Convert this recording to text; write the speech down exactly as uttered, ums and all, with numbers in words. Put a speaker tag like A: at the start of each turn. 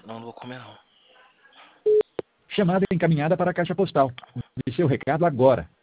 A: Não, não vou comer, não.
B: Chamada encaminhada para a caixa postal. Dê seu recado agora.